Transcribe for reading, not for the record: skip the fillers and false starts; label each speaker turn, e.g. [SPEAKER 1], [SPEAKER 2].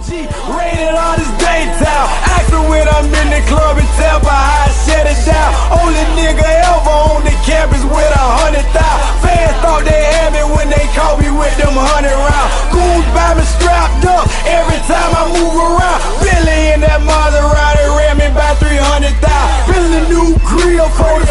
[SPEAKER 1] G, rated on this Daytown. Asking when I'm in the club and tell by how I shut it down. Only nigga ever on the campus with 100,000. Fans thought they had me when they caught me with them 100 rounds. Goons by me strapped up every time I move around. Billy in that Maserati ran me by 300,000. Billy the new grill for the